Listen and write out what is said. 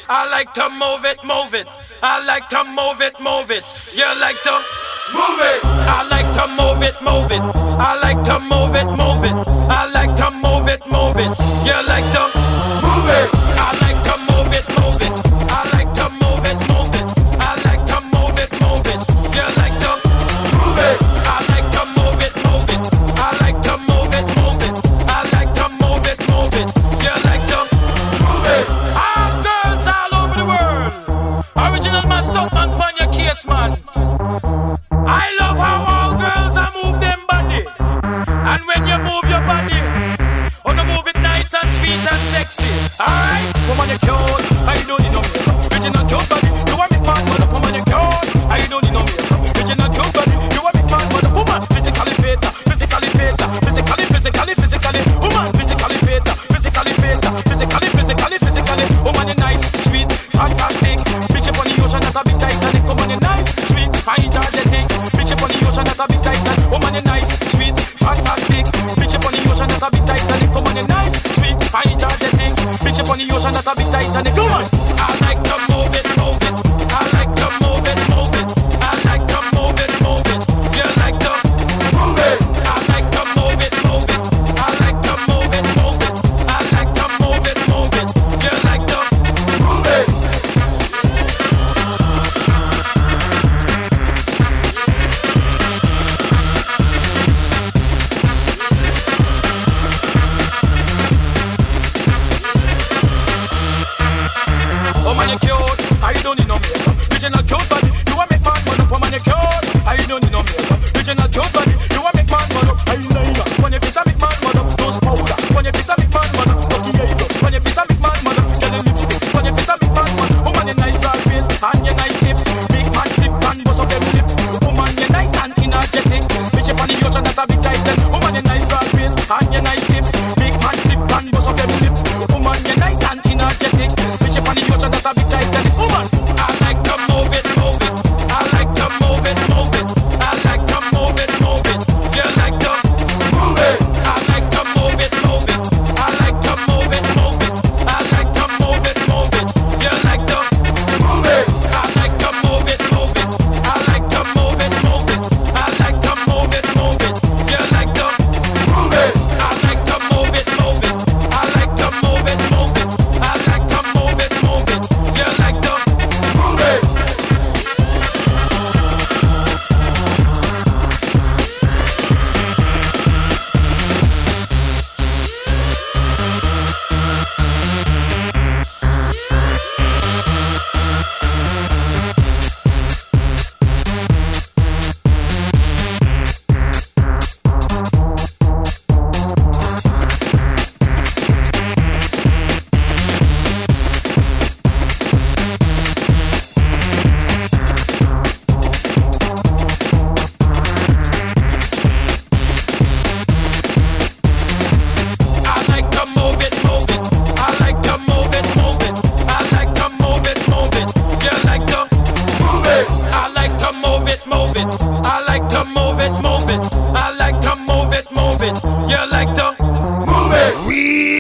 I like to move it, move it. I like to move it, move it. You like to move it. I like to move it, move it. I like to move it, move it. I like to move it, move it. You like to move it. I like to move it, move it. I like to move it, move it. I like to move it, move it. You like to move it. I like to move it, move it. I like to move it, move it. I like to move it, move it. You like to move it. All girls all over the world. Original man, stunt man, pon your case, man. I love how all girls are move them body. And when you move your body, wanna move it nice and sweet and sexy. Alright, woman you cute, I don't need no makeup. Original cute body, you want me fat, but woman you cute, I don't need no makeup. Original cute body, you want me fat, but woman physically fit, physically fit, physically, woman physically fit, physically fit, physically, woman you nice, sweet, fantastic. Bitch up on the ocean, not a big Titanic. Woman you nice, sweet, fine, energetic. Bitch up on the ocean, not a big Titanic. Woman you nice, sweet, fantastic. Bitch up on the ocean, not a big Titanic. Woman you nice, sweet, fine, energetic. Bitch up on the ocean, not a big Titanic. Come on, I like to move it, move it. I like to move it, move it. I like to move it, move it. You like to move it. I like to move it, move it. I like to move it, move it. I like to move it, move it. You like to move it. Woman you cute, I don't need no makeup. Original cute body, you want me fat man up. Woman you cute, I don't need no makeup. Original cute body, you want me fat man up. Eyeliner, when you face a big man up. Nose powder, when you face a big man up. Lucky eyebrow, when you face a big man up. Get a lipstick, when you face a big man up. Woman you nice broad face and you nice lip. Big man flip and bust up them lip. Woman you nice and energetic. Bitch up on the ocean, that's a big title. Woman you nice broad face and you nice lip. Big man flip and bust up them lip. Woman you nice and energetic. Bitch up on the ocean, that's a big title. Woman.